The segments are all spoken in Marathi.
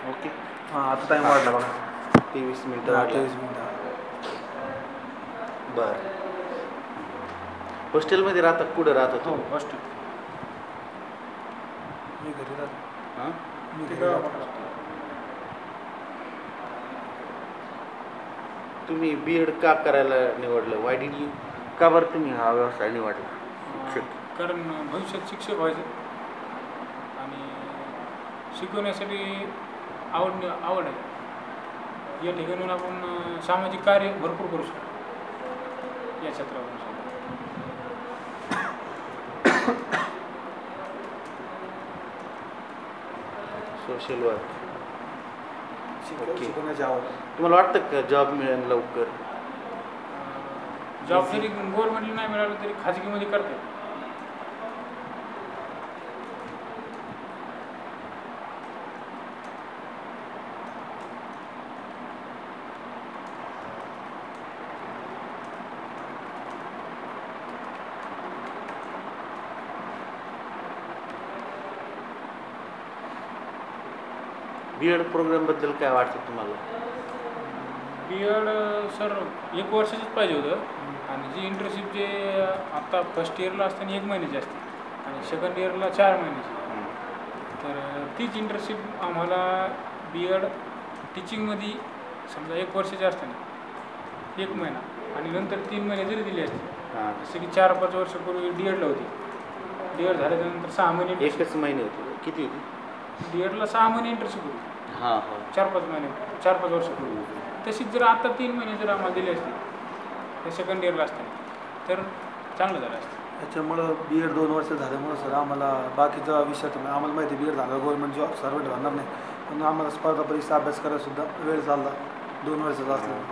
ओके. हां आता टाईम वाढला बघा. 23 मिनटं हां वाढला. 23 मिनिटं. बरं. हॉस्टेलमध्ये राहतात, कुठं राहतात हो तुम्ही? हॉस्टेल. मी घरी राहतो. हां. मी ते घरी राहतो. गावाकडं राहतो. तुम्ही B.Ed का करायला निवडलं? वाय डिड यू, का बरं तुम्ही हा व्यवसाय निवडला? शिक्षक. कारण भविष्यात शिक्षक व्हायचं आणि शिकवण्यासाठी आवड आहे. या ठिकाणून आपण सामाजिक कार्य भरपूर करू शकतो या क्षेत्रावरून. Social work. ओके. शिकवण्याची आवड. तुम्हाला वाटतं का जॉब मिळेल लवकर? जॉब जरी गव्हर्नमेंटला नाही मिळालं तरी खाजगीमध्ये करता येईल. B.Ed प्रोग्रामबद्दल काय वाटतं तुम्हाला? B.Ed सर 1 वर्षाचंच पाहिजे होतं आणि जी इंटर्नशिप जे आत्ता फर्स्ट इयरला असताना 1 महिन्याची असते आणि सेकंड इयरला 4 महिन्याची. तर तीच इंटर्नशिप आम्हाला B.Ed टीचिंगमध्ये समजा 1 वर्षाची असताना 1 महिना आणि नंतर 3 महिने जरी दिली असते, जसं की 4-5 वर्षापूर्वी D.Edला होती. D.Ed झाल्यानंतर 6 महिने. एकच महिने होते. किती होती? D.Edला 6 महिने इंटर्नशिप होती. हां हां. 4-5 महिने, 4-5 वर्षापूर्वी. तशीच जर आता 3 महिने जर आम्हाला दिले असते ते सेकंड इयरला असताना तर चांगलं झालं असतं. त्याच्यामुळं B.Ed 2 वर्ष झाल्यामुळं सर आम्हाला बाकीचा विषय आम्हाला माहिती आहे B.Ed झालं गव्हर्नमेंट जॉब सर्वंट होणार नाही, पण आम्हाला स्पर्धा परीक्षा अभ्यास करायला सुद्धा वेळ चालला 2 वर्षाचा असल्यामुळे.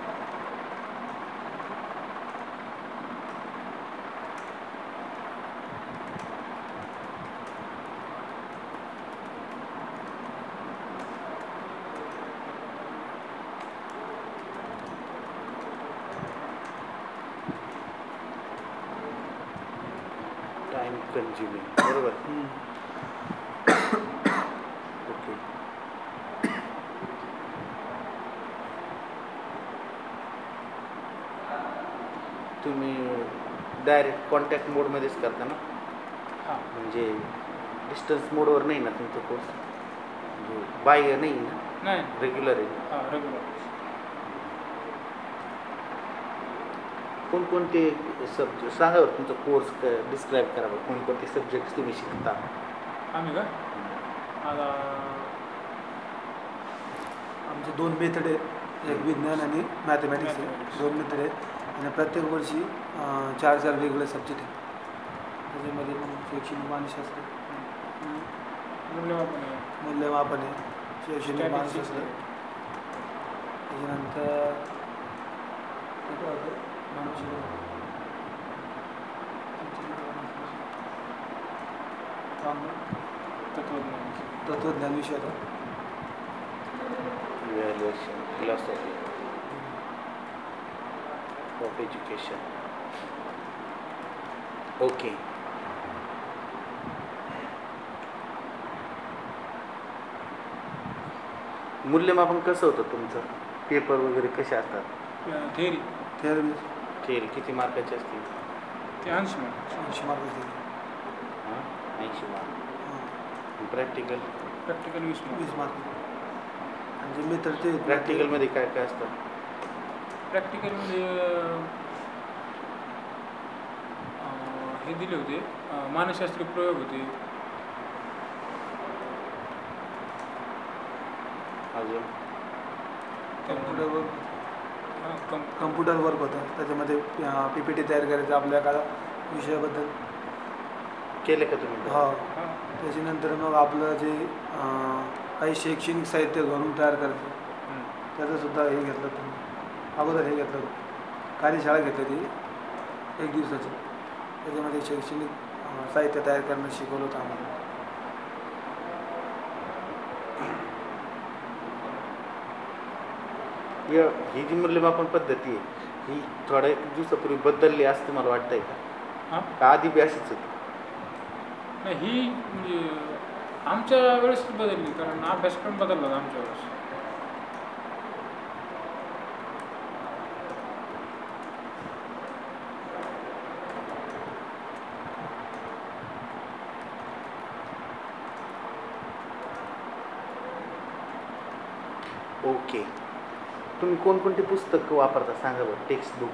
Time consuming. बरोबर. ओके. तुम्ही डायरेक्ट कॉन्टॅक्ट मोडमध्येच करता ना? हां. म्हणजे डिस्टन्स मोडवर नाही ना तुमचा कोर्स? म्हणजे बाय नाही ना, नाही. रेग्युलर आहे? हां रेग्युलर. कोणकोणते सब्जेक्ट सांगा बरं, तुमचा कोर्स डिस्क्राईब करा बरं. कोणकोणते सब्जेक्ट्स तुम्ही शिकता? आम्ही का आता आमचे 2 मेथड आहेत, एक विज्ञान आणि मॅथमॅटिक्स आहे. 2 मेथड आहेत आणि प्रत्येक वर्षी 4 वेगवेगळे सब्जेक्ट आहेत. त्याच्यामध्ये शैक्षणिक मानसशास्त्र, मूल्यमापन आहे, मूल्यमापन आहे, शैक्षणिक मानसशास्त्र, त्याच्यानंतर तत्त्वज्ञान विषय होता. Evaluation, philosophy of education. Okay. मूल्यमापन कसं होतं तुमचं? पेपर वगैरे कसे असतात? थेअरी किती मार्काचे असतील? ते 80 मार्क. 80 मार्क. हां, 80 मार्क. Practical 20 mark. 20 मार्क. म्हणजे मेथड ते प्रॅक्टिकलमध्ये काय काय असतं? प्रॅक्टिकलमध्ये हे दिले होते, मानसशास्त्रीय प्रयोग होते. अजून कम्प्युटर वर्क होतं. त्याच्यामध्ये PPT तयार करायचं आपल्या एखाद्या विषयाबद्दल. केले का तुम्ही? हो. त्याच्यानंतर मग आपलं जे काही शैक्षणिक साहित्य घरून तयार करायचं, त्याचंसुद्धा हे घेतलं तुम्ही. अगोदर हे घेतलं, कार्यशाळा घेतली ती 1 दिवसाची. त्याच्यामध्ये शैक्षणिक साहित्य तयार करणं शिकवलं होतं आम्हाला. ही जी मूल्यमापन पद्धती आहे ही थोड्या दिवसापूर्वी बदलली असं मला वाटतंय का? हां का आधी बी अशीच होती? नाही, ही म्हणजे आमच्या वेळेसच बदलली, कारण अभ्यासक्रम बदलला आमच्या वेळेस. ओके. तुम्ही कोणकोणती पुस्तकं वापरता सांगा बरं. टेक्स्ट बुक,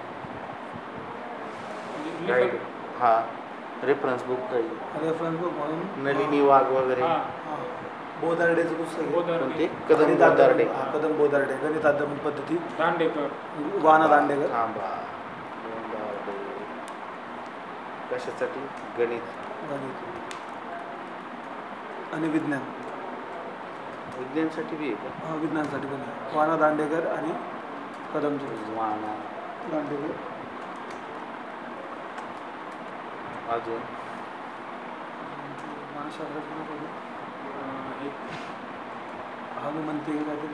म्हणजे गाईड, लेखक. हां, रेफरन्स बुक काही, रेफरन्स बुक म्हणून नलिनी वाघ वगैरे. हां, हां, बोधार्डेचं पुस्तक आहे. बोधार्डे, कोणते? कदम गणित बोधार्डे. हां, कदम बोधार्डे, गणित अध्यापन पद्धती, दांडेकर. वाना दांडेकर. थांबा. बोधार्डे. कशासाठी? गणित, गणित आणि विज्ञान. विज्ञानसाठी बी आहे का? हां, विज्ञानसाठी पण आहे. वाना दांडेकर आणि कदमचे वाना. दांडेकर. अजून मानसशास्त्राचे हे हनुमंती जाते.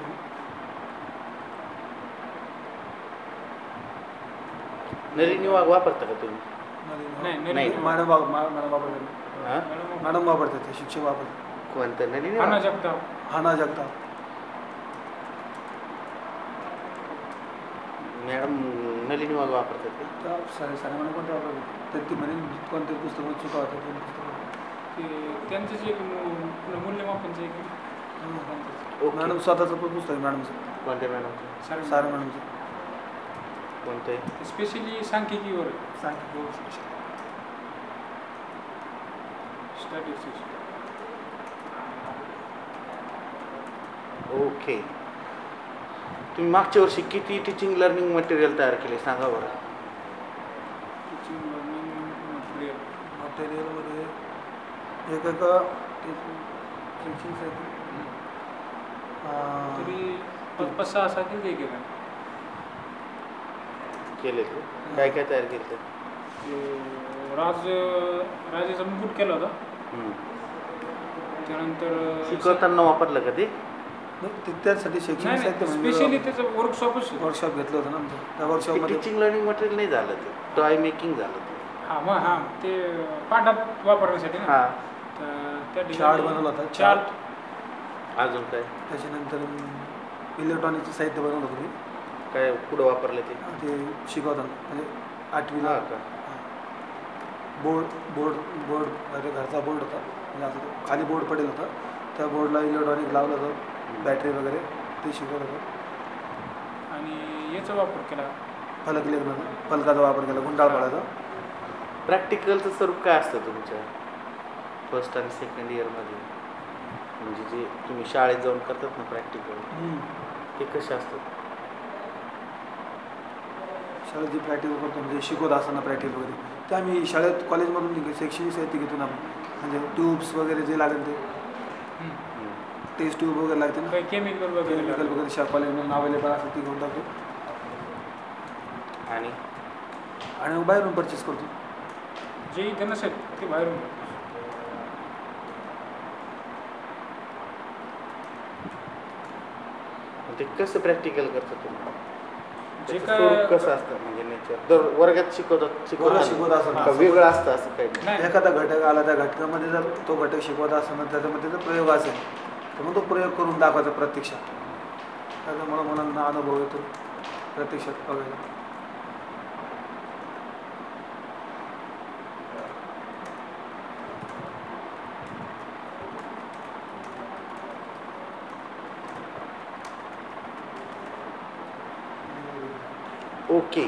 नलिनी वाघ वापरता का तुम्ही? नाही, नाही. मॅडम वापरतात. हां, मॅडम वापरतात, ते शिक्षक वापरतात. कोणतं? नलिनी हाना वाघ. जगताप. हाना जगताप. मॅडम नलिनी वाघ वापरतात का? त्या सर म्हणून कोणते वापरतात, तर ती म्हणे कोणते पुस्तक चुका होतात ते पुस्तक. ते त्यांचंच एक मूल्यमापनचं एक ओके. मॅडम स्वतःचं पण पुस्तक आहे मॅडमचं, कोणत्या मॅडमचं? सारा मॅडमचं. कोणतं आहे? स्पेशली सांख्यिकीवर सांगितलं. स्टॅटिस्टिक्स. ओके. तुम्ही मागच्या वर्षी किती टीचिंग लर्निंग मटेरियल तयार केले सांगा बरं. टीचिंग लर्निंग मटेरियल मटेरियलमध्ये एक शिक्षण साहित्य तरी 5-6 असायचे ते केलं. केले ते काय काय तयार केलं ते? राजाचा मुकुट केला होता. हम्म. त्यानंतर शिकवताना वापरलं का ते? त्यासाठी शैक्षणिक साहित्य स्पेशली त्याचं वर्कशॉपच. वर्कशॉप घेतलं होतं ना आमचं. त्या वर्कशॉपमध्ये टीचिंग लर्निंग मटेरियल नाही झालं ते, टॉय मेकिंग झालं ते. हां ते पाठात वापरण्यासाठी ना. हां. त्या चार्ट बनवला होता. चार्ट. अजून काय त्याच्यानंतर इलेक्ट्रॉनिकचं साहित्य बनवलं होतं मी. काय पुढं वापरलं ते? ते शिकवताना म्हणजे 8वीला हां का? बोर्ड माझ्या घरचा बोर्ड होता, म्हणजे असं तो खाली बोर्ड पडेल होता, त्या बोर्डला इलेक्ट्रॉनिक लावलं होतं, बॅटरी वगैरे ते शिकवत होतं. आणि याचा वापर केला. फलक लेखनाचा, फलकाचा वापर केला, गुंडाळ पाडायचा. प्रॅक्टिकलचं स्वरूप काय असतं तुमच्या फर्स्ट आणि सेकंड इयरमध्ये? म्हणजे जे तुम्ही शाळेत जाऊन करतात ना प्रॅक्टिकल, ते कसे असतात? शाळेत जे प्रॅक्टिकल करतो म्हणजे शिकवत असताना प्रॅक्टिकल वगैरे ते आम्ही शाळेत कॉलेजमधून शैक्षणिक साहित्य घेतो ना आपण. म्हणजे ट्यूब्स वगैरे जे लागेल ते टेस्ट ट्यूब वगैरे लागते ना, काही केमिकल केमिकल वगैरे कॉलेजमधून अवेलेबल असतं ती घेऊन टाकतो आणि मग बाहेरून परचेस करतो. जे इथे नसेल ते बाहेरून. ते कसं प्रॅक्टिकल करतात तुम्ही? जे त्याचं काय स्वरूप कसं असतं म्हणजे नेचर? दर वर्गात शिकवत असताना का वेगळं असतं असं काही? नाही. एखादा घटक आला, त्या घटकामध्ये जर तो घटक शिकवत असताना त्याच्यामध्ये जर प्रयोग असेल तर मग तो प्रयोग करून दाखवायचा प्रत्यक्षात. त्याच्यामुळं मुलांना अनुभव येतो प्रत्यक्षात बघायला. ओके.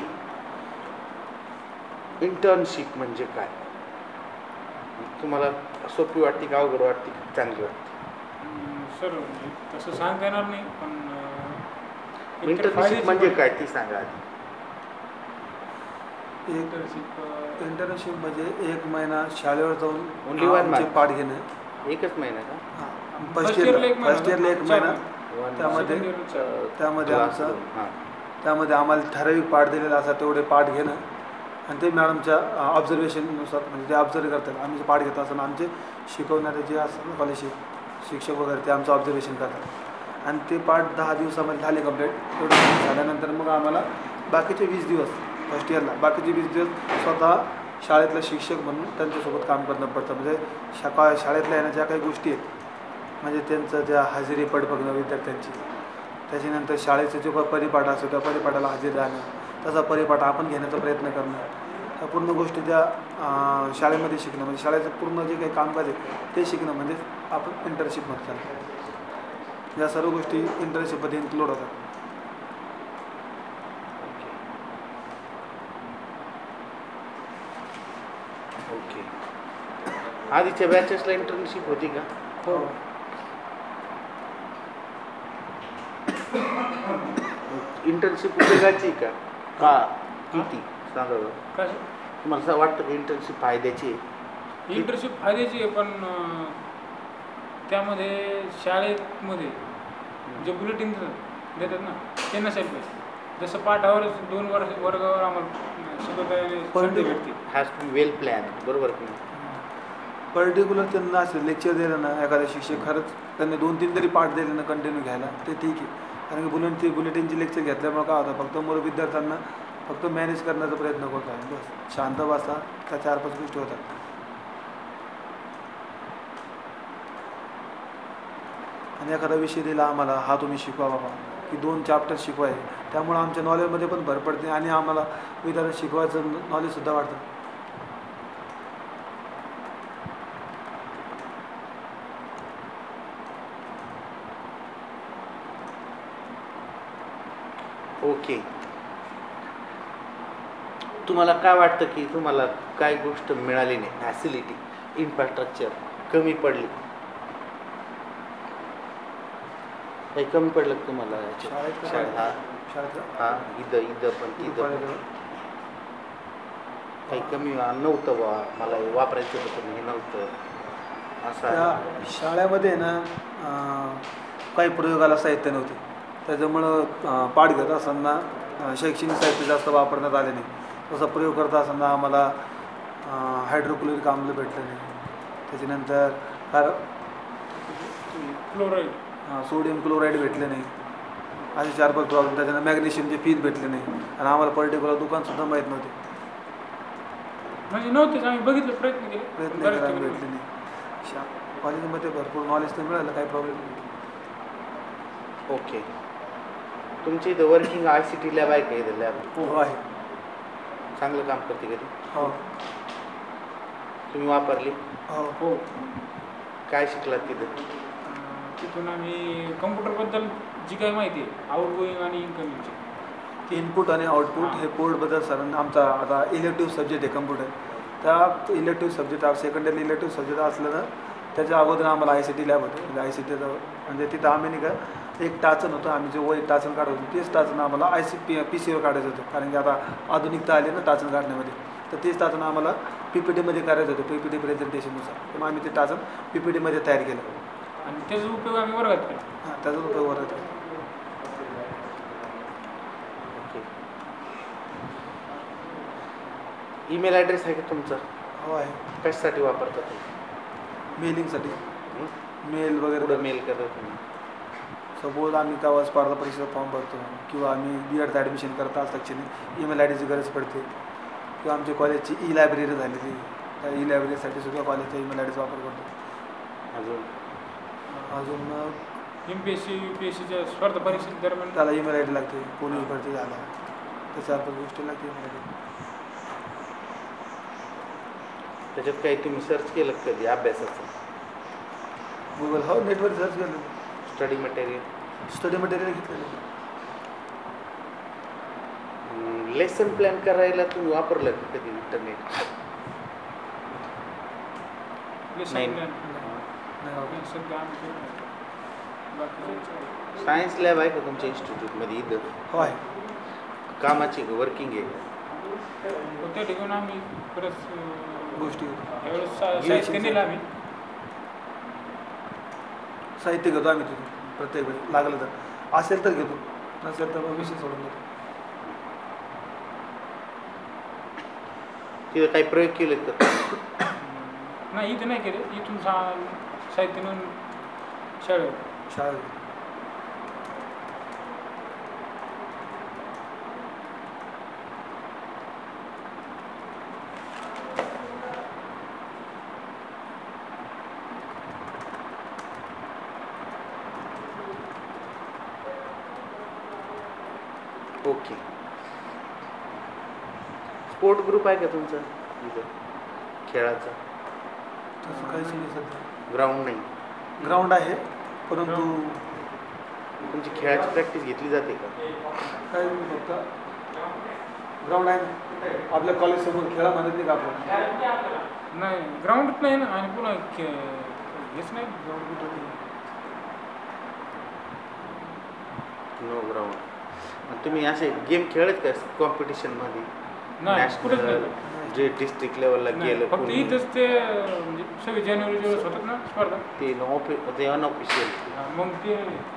इंटर्नशिप म्हणजे काय? तुम्हाला सोपी वाटते का अवघड वाटते का चांगली वाटते? सर म्हणजे तसं सांगता येणार नाही, पण इंटर्नशिप म्हणजे काय ती सांगा आधी. इंटर्नशिप म्हणजे 1 महिना शाळेवर जाऊन Only 1 आमचे month? पाठ घेणं. एकच महिना का? फर्स्ट इयरला 1 महिना. त्यामध्ये आम्हाला ठराविक पाठ दिलेला असा तेवढे पाठ घेणं आणि ते मॅडमच्या ऑब्झर्वेशननुसार म्हणजे ते ऑब्झर्व करतात. आम्ही जे पाठ घेत असताना आमचे शिकवणारे जे असतात ना कॉलेज शिक्षक वगैरे ते आमचं ऑब्झर्वेशन करतात आणि ते पाठ 10 दिवसामध्ये झाले कंप्लीट. तेवढं झाल्यानंतर मग आम्हाला बाकीचे 20 दिवस फर्स्ट इयरला बाकीचे 20 दिवस स्वतः शाळेतला शिक्षक म्हणून त्यांच्यासोबत काम करणं पडतं. म्हणजे शाळेतल्या येण्या ज्या काही गोष्टी आहेत म्हणजे त्यांचं ज्या हजेरी पट बघणं विद्यार्थ्यांची, त्याच्यानंतर शाळेचा जो परिपाठ असतो त्या परिपाठाला हजेरी राहणं, तसा परिपाठ आपण घेण्याचा प्रयत्न करणं, ह्या पूर्ण गोष्टी त्या शाळेमध्ये शिकणं, म्हणजे शाळेचं पूर्ण जे काही कामकाज आहे ते शिकणं म्हणजे आपण इंटर्नशिपमध्ये चालतो. या सर्व गोष्टी इंटर्नशिपमध्ये इन्क्लूड होतात. ओके. आधीच्या बॅचेसला इंटर्नशिप होती का? हो. इंटर्नशिप उपयोगाची का का किती सांगा बरं. काय तुम्हाला असं वाटतं की इंटर्नशिप फायद्याची आहे? इंटर्नशिप फायद्याची आहे, पण त्यामध्ये शाळेमध्ये जे बुलेटिन देतात ना ते नसायला पाहिजे. जसं पाठावर 2 वर्गावर आम्हाला संधी भेटते. हॅज टू वेल प्लॅन, बरोबर की नाही? पर्टिक्युलर त्यांना असं लेक्चर दिलं ना एखादा शिक्षक, खरंच त्यांनी 2-3 तरी पाठ दिले ना कंटिन्यू घ्यायला ते ठीक आहे. कारण की बुलेटिनची लेक्चर घेतल्यामुळे काय होतं, फक्त मुलं विद्यार्थ्यांना फक्त मॅनेज करण्याचा प्रयत्न करत आहे, बस शांत बसा, त्या 4-5 गोष्टी होतात. आणि एखादा विषय दिला आम्हाला, हा तुम्ही शिकवा बाबा, की 2 चॅप्टर शिकवाय, त्यामुळे आमच्या नॉलेजमध्ये पण भर पडते आणि आम्हाला विद्यार्थ्यांना शिकवायचं नॉलेजसुद्धा वाढतं. ओके. तुम्हाला काय वाटतं की तुम्हाला काय गोष्ट मिळाली नाही, फॅसिलिटी इन्फ्रास्ट्रक्चर कमी पडली, काही कमी पडलं का तुम्हाला शाळेत हा इथं पण तिथं काही कमी नव्हतं बा, मला हे वापरायचं होतं पण हे नव्हतं असं आहे? त्या शाळेमध्ये ना काही प्रयोगाला साहित्य नव्हते, त्याच्यामुळं पाठ घेत असताना शैक्षणिक साहित्य जास्त वापरण्यात आले नाही. तसा प्रयोग करत असताना आम्हाला हायड्रोक्लोरिक आम्ल भेटलं नाही, त्याच्यानंतर क्लोराईड सोडियम क्लोराईड भेटले नाही, असे 4-5 प्रॉब्लेम. त्याच्यानंतर मॅग्नेशियमचे फीज भेटले नाही आणि आम्हाला पर्टिक्युलर दुकानसुद्धा माहीत नव्हते. म्हणजे नव्हतेच, आम्ही बघितलं, प्रयत्न प्रयत्न केले, करायला भेटले नाही. कॉलेजमध्ये भरपूर नॉलेज तर मिळालं, काही प्रॉब्लेम नाही. ओके. तुमच्या इथं वर्किंग ICT लॅब आहे का? इथं लॅब हो आहे. चांगलं काम करते कधी? हो तुम्ही वापरली? हो. काय शिकलात तिथं? तिथून आम्ही कम्प्युटरबद्दल जी काही माहिती आहे, आउटगोईंग आणि इनकमिंगची, इनपुट आणि आउटपुट हे पोर्टबद्दल सरांना, आमचा आता इलेक्टिव्ह सब्जेक्ट आहे कम्प्युटर, त्या elective subject secondary elective subject असलं ना, त्याच्या अगोदर आम्हाला ICT लॅब होते. म्हणजे ICT म्हणजे तिथं आम्ही नाही का एक टाचन होतं, आम्ही जे वय टाचन काढत होतो तेच टाचन आम्हाला PCवर काढायचं होतं. कारण की आता आधुनिकता आली ना टाचन काढण्यामध्ये, तर तेच टाचन आम्हाला PPTमध्ये करायचं होतं, PPT प्रेझेंटेशननुसार. तर मग आम्ही ते टाचन PPTमध्ये तयार केलं आणि त्याचा उपयोग आम्ही वर्गात केला. हां, त्याचा उपयोग होता. ओके. ईमेल ॲड्रेस आहे का तुमचा? हो आहे. कशासाठी वापरता तुम्ही? मेलिंगसाठी, मेल वगैरे. पुढं मेल करता तुम्ही? सपोज आम्ही गावात स्पर्धा परीक्षेचा फॉर्म भरतो किंवा आम्ही B.Edचं ॲडमिशन करत असताना ईमेल IDची गरज पडते, किंवा आमच्या कॉलेजची लायब्ररी झालेली, त्या लायब्ररीसाठी सुद्धा कॉलेजचा ईमेल IDचा वापर करतो. अजून MPSC UPSCच्या स्पर्धा परीक्षे दरम्यान त्याला ईमेल ID लागते. पोलीस भरती झाला तर 4-5 गोष्टी लागते ईमेल ID. त्याच्यात काही तुम्ही सर्च केलं कधी अभ्यासाचं? गुगल, हो, नेटवर सर्च केलं. स्टडी मटेरियल घेतलेलं. लेसन प्लॅन करायला तुम्ही वापरलं का कधी इंटरनेट? नाही. सध्या आम्ही केलं नाही. बाकी सायन्स लॅब आहे का तुमच्या इन्स्टिट्यूटमध्ये इथं? हो आहे. कामाची वर्किंग आहे? त्या ठिकाणी आम्ही बरंच गोष्टी यावेळेस साहित्य नेलं आम्ही. साहित्य घेतो आम्ही तिथून प्रत्येक वेळी, लागलं तर. असेल तर घेतो, नसेल तर मग विषय सोडून देतो. तिथं काही प्रयोग केले तर? नाही, इथे नाही केले. इथून साहित्य नेऊन शाळेत. ओके. स्पोर्ट ग्रुप आहे का तुमचा इथं खेळाचा? तसं काहीच नाही सध्या. ग्राउंड नाही? ग्राउंड आहे परंतु तुमची खेळाची प्रॅक्टिस घेतली जाते का? काय नाही, फक्त ग्राउंड आहे आपल्या कॉलेजसमोर खेळा म्हणत नाही का आपण. नाही ग्राउंडच नाही ना, आणि पुन्हा हेच नाही ग्राउंड कुठं. No ground. तुम्ही असे गेम खेळत का कॉम्पिटिशनमध्ये? नाही कुठंच नॅशनल नाही. जे डिस्ट्रिक्ट लेवलला नाही, गेलं फक्त कोणी? इथंच ते म्हणजे 26 जानेवारी वेळेस होतात ना स्पर्धा. ते अनऑफिशियल. मग ते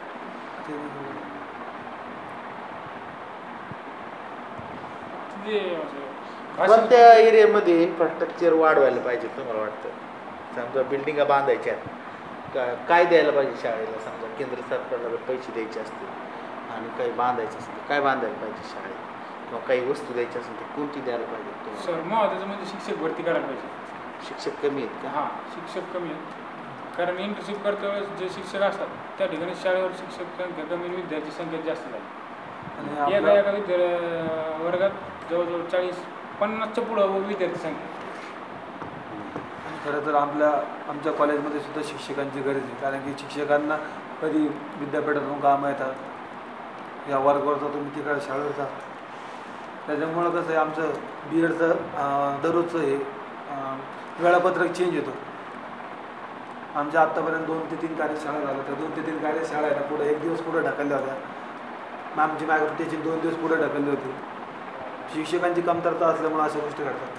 कोणत्या एरियामध्ये इन्फ्रास्ट्रक्चर वाढवायला पाहिजे तुम्हाला वाटतं? समजा बिल्डिंगा बांधायच्या काय द्यायला पाहिजे शाळेला? समजा केंद्र सरकारला जर पैसे द्यायचे असतील आणि काही बांधायचं असेल तर काय बांधायला पाहिजे शाळेत? किंवा काही वस्तू द्यायची असेल तर कोणती द्यायला पाहिजे तुम्हाला? सर महत्त्वाचं म्हणजे शिक्षक भरती करायला पाहिजे. शिक्षक कमी आहेत का? हां शिक्षक कमी आहेत. कारण इंटर्नशिप करते वेळेस जे शिक्षक असतात त्या ठिकाणी शाळेवर शिक्षक संख्या कमी आणि विद्यार्थी संख्या जास्त झाली. आणि एका वर्गात जवळजवळ 40-50च्या पुढं विद्यार्थी संख्या. खरं तर आमच्या कॉलेजमध्ये सुद्धा शिक्षकांची गरज आहे. कारण की शिक्षकांना कधी विद्यापीठातून कामं येतात, या वर्गावरचा तुम्ही तिकडे शाळेवर जा. त्याच्यामुळं कसं आहे आमचं BEdचं दररोजचं हे वेळापत्रक चेंज होतं. आमच्या आत्तापर्यंत 2 ते 3 कार्यशाळा झाल्या. त्या 2 ते 3 कार्यशाळा आहे ना पुढे 1 दिवस पुढे ढकलल्या होत्या. आमची त्याची 2 दिवस पुढे ढकलली होती. शिक्षकांची कमतरता असल्यामुळे अशा गोष्टी घडतात.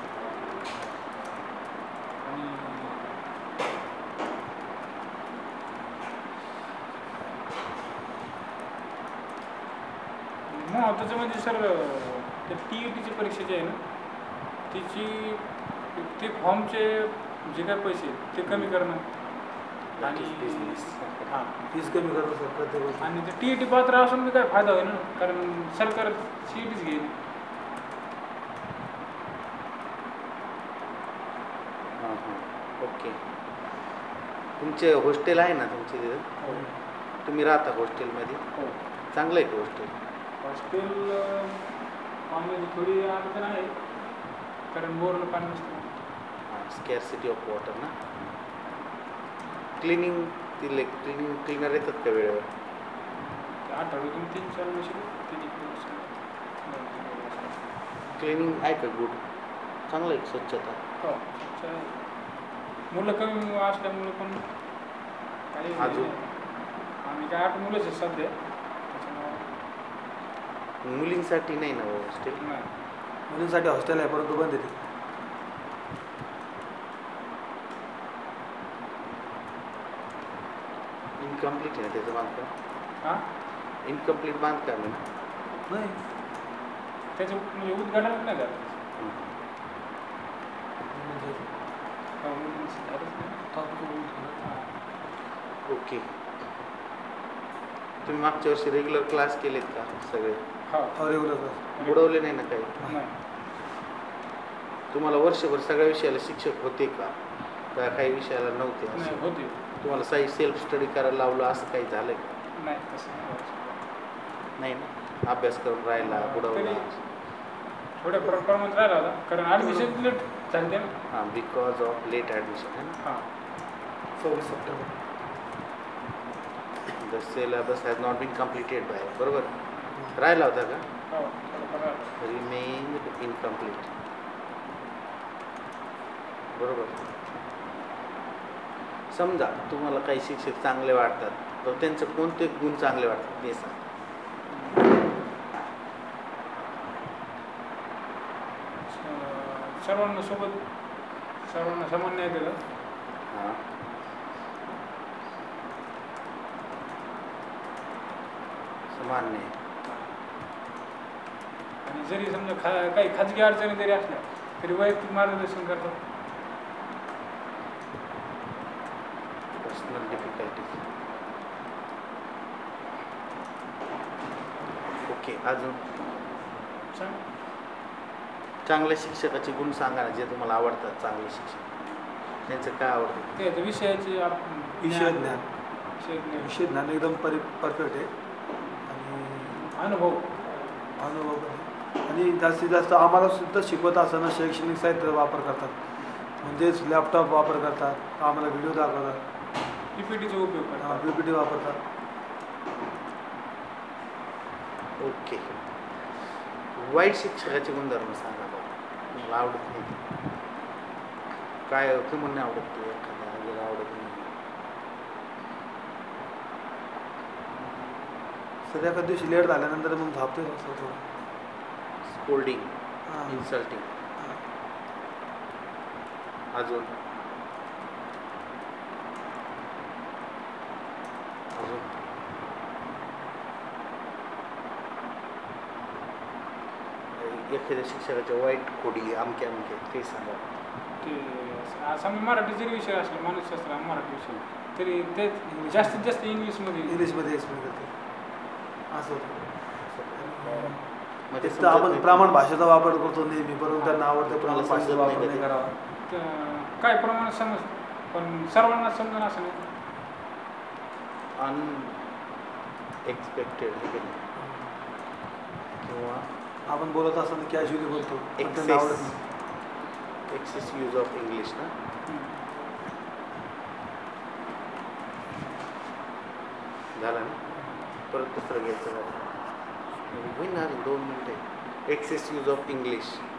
महत्त्वाचं म्हणजे सर ते TETची परीक्षा जी आहे ना ते फॉर्मचे जे काय पैसे ते कमी करणं आणि हां फीस कमी करणं सर प्रत्येक गोष्ट. आणि ते TET पात्र असून बी काय फायदा होईल ना, कारण सरकार CETच घेईल. हां हां ओके. तुमचे हॉस्टेल आहे ना तुमचे तिथं? हो तुम्ही राहता हॉस्टेलमध्ये? हो. चांगलं आहे का हॉस्टेल? हॉस्टेल पाण्याची थोडी अडचण आहे कारण बोरला पाणी नसतं. स्कॅरसिटी ऑफ वॉटर ना. क्लिनिंग क्लिनर येतात का वेळेवर? आठवड्यातून 3-4 वर्ष क्लिनिंग आहे का गुड? चांगलं आहे स्वच्छता? हो स्वच्छ आहे. मुलं कमी असल्यामुळे पण काही अजून? आम्ही काय 8 मुलंच आहेत सध्या त्याच्यामुळे मुलींसाठी नाही ना हॉस्टेल? नाही. मुलींसाठी हॉस्टेल आहे परंतु बंद येते. इनकम्प्लीट आहे ना त्याचं बांधकाम? हां इनकम्प्लीट बांधकाम आहे ना? नाही त्याचं म्हणजे उद्घाटनच नाही झालं. म्हणजे हो, मुलींचं झालंच नाही. ओके. तुम्ही मागच्या वर्षी रेग्युलर क्लास केलेत का सगळे? हो रेग्युलर बुडवले नाही ना काही? नाही. तुम्हाला वर्षभर सगळ्या विषयाला शिक्षक होते का काही विषयाला नव्हते? नाही असं होते. तुम्हाला काही सेल्फ स्टडी करायला लावलं असं काही झालं का? नाही तसं नाही. नाही ना. अभ्यास करून राहिला बुडवला? तरी थोड्या प्रमाणात राहिला होता कारण ॲडमिशन लेट झाली ना. हां बिकॉज ऑफ लेट ॲडमिशन आहे ना. हां 26 September. The syllabus has not been completed by. बरोबर राहिला होता का? हो थोडंफार राहिलं. Remain incomplete. बरोबर. समजा तुम्हाला काही शिक्षक चांगले वाटतात तर त्यांचे कोणते गुण चांगले वाटतात ते सांग. सर्वांना समान न्याय दिला. हां सामान्य. आणि जरी समजा काही खाजगी अडचणी जरी असल्या तरी वैयक्तिक मार्गदर्शन करतात. Personal difficulties. ओके. अजून सांग. चांगल्या शिक्षकाचे गुण सांगा ना, जे तुम्हाला आवडतात. चांगले शिक्षक त्यांचं काय आवडतं? ते विषयाचे विषय ज्ञान विषय विषय ज्ञान एकदम परफेक्ट आहे. आणि अनुभव अनुभव पण आहे. आणि जास्तीत जास्त आम्हाला सुद्धा शिकवत असताना शैक्षणिक साहित्य वापर करतात, म्हणजेच लॅपटॉप वापर करतात, आम्हाला व्हिडिओ दाखवतात, PPTचा उपयोग करतात. PPT वापरतात. ओके. वाईट शिक्षकाचे गुणधर्म सांगा बघा, तुम्हाला आवडत नाही काय, तुम्हाला नाही आवडत ते एखाद्या आवडत नाही. सध्या एखाद्या दिवशी लेट झाल्यानंतर मग धापतोय असं थोडं. स्कोल्डिंग, हां. इन्सल्टिंग. अजून अजून एखाद्या शिक्षकाच्या वाईट खोडी अमक्या ते सांगा. ते समजा मराठी जरी विषय असला, मानसशास्त्र हा मराठी विषय, तरी ते जास्तीत जास्त इंग्लिशमध्ये एक्सप्लेन करते असं होतं. मग ते एक तर समजत आपण नाही. प्रमाण भाषेचा वापर करतो नेहमी, बरोबर त्यांना आवडतं प्रमाण तुम्हाला भाषेचा समजत वापर नाही नाही का ते? करावा. काय प्रमाणात समजतं, पण सर्वांना समजून असं नाही. अनएक्सपेक्टेड किंवा आपण बोलत असताना कॅज्युअली बोलतो, पण त्यांना आवडत नाही. एक्सेस यूज ऑफ इंग्लिश ना. झालं ना, परत दुसरं घ्यायचं होईन ना, 2 मिनिटं. Excess use of English.